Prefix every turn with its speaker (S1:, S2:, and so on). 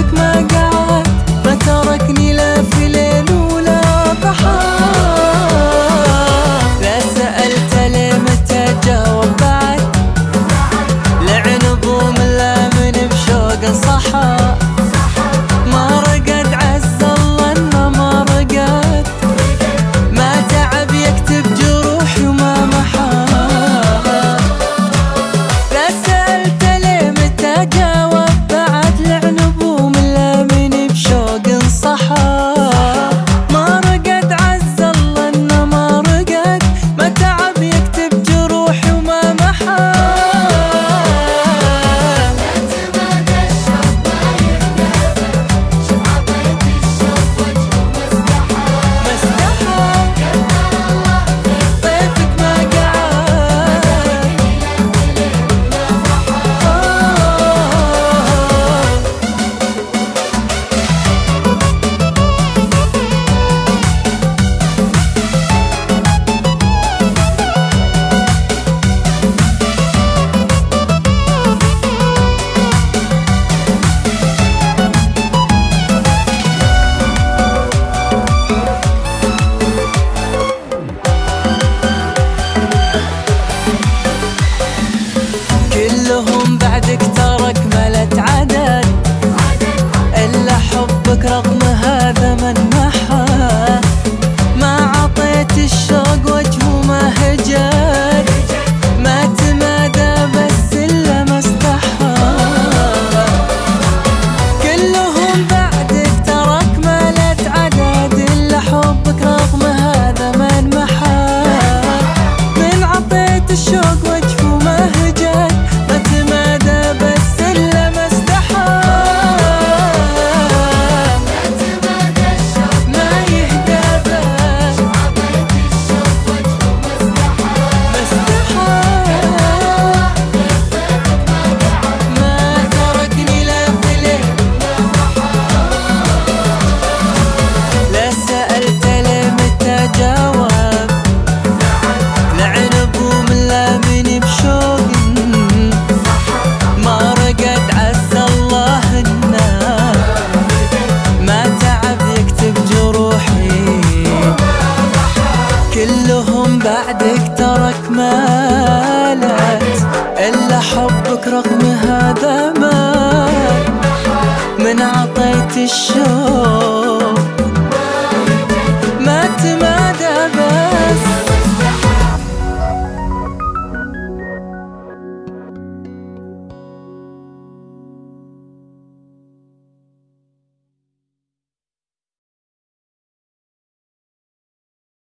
S1: طيفك ما قعد ما تركني لا في ليل ولا ضحى. لا سألت ليه متى جاوب بعد، لعنب وملامن بشوق صحى. ما رقد عز الله انه ما رقد، ما تعب يكتب جروحي وما محى. لا سألت ليه متى جاوب بعد، لعنب وملامن بشوق صحى. ما رقد عز الله انه ما رقد، ما تعب يكتب جروحي وما محى. كلهم بعدك ترك ملت عدد، إلا حبك رغم هذا من محى. ما عطيت الشوق وجه وما هجر، ما تمادى بس إلا ما استحى. كلهم بعدك ترك ملت عدد، إلا حبك رغم هذا من محى. من عطيت الشوق وجه وما هجر، ما تمادى بس إلا ما استحى. ما يهدى بس ما استحى. ما تركني لا في ليل. لا سألت ليه متى جاوب، لعنب وملامن بشوق. ما رقد عز الله انه ما تعب يكتب جروحي. كلهم بعدك ترك مالت، إلا حبك رغم هذا ما من عطيت الشوق